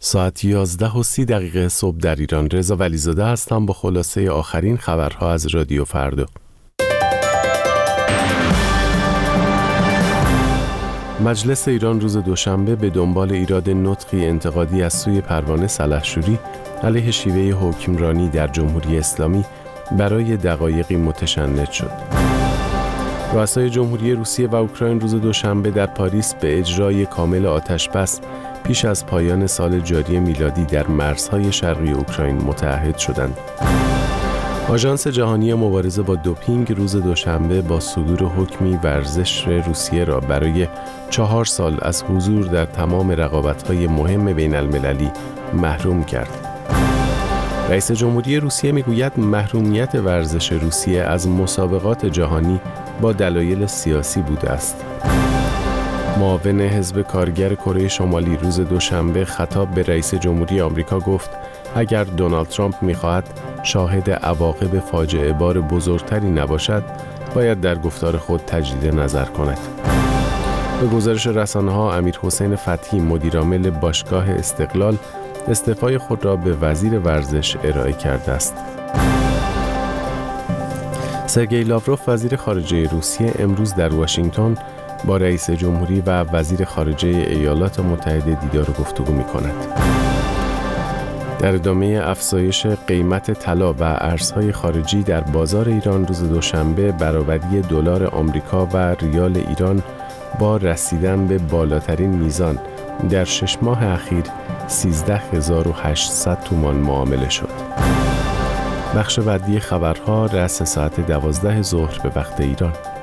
ساعت 11:30 صبح در ایران. رضا ولیزاده هستم با خلاصه آخرین خبرها از رادیو فردا. مجلس ایران روز دوشنبه به دنبال ایراد نطقی انتقادی از سوی پروانه سلحشوری علیه شیوه حکمرانی در جمهوری اسلامی برای دقایقی متشنج شد. رؤسای جمهوری روسیه و اوکراین روز دوشنبه در پاریس به اجرای کامل آتش‌بس پیش از پایان سال جاری میلادی در مرزهای شرقی اوکراین متعهد شدند. آژانس جهانی مبارزه با دوپینگ روز دوشنبه با صدور حکمی ورزش روسیه را برای 4 سال از حضور در تمام رقابت‌های مهم بین‌المللی محروم کرد. رئیس جمهوری روسیه میگوید محرومیت ورزش روسیه از مسابقات جهانی با دلایل سیاسی بوده است. معاون حزب کارگر کره شمالی روز دوشنبه خطاب به رئیس جمهوری آمریکا گفت اگر دونالد ترامپ می‌خواهد شاهد عواقب فاجعه بار بزرگتری نباشد، باید در گفتار خود تجدید نظر کند. به گزارش رسانه‌ها امیرحسین فتحی مدیرعامل باشگاه استقلال استعفای خود را به وزیر ورزش ارائه کرده است. سرگئی لاوروف وزیر خارجه روسیه امروز در واشنگتن با رئیس جمهوری و وزیر خارجه ایالات متحده دیدار و گفتگو می‌کند. در ادامه افزایش قیمت طلا و ارزهای خارجی در بازار ایران روز دوشنبه برابری دلار آمریکا و ریال ایران با رسیدن به بالاترین میزان در 6 ماه اخیر 13800 تومان معامله شد. بخش بعدی خبرها رأس ساعت 12 ظهر به وقت ایران.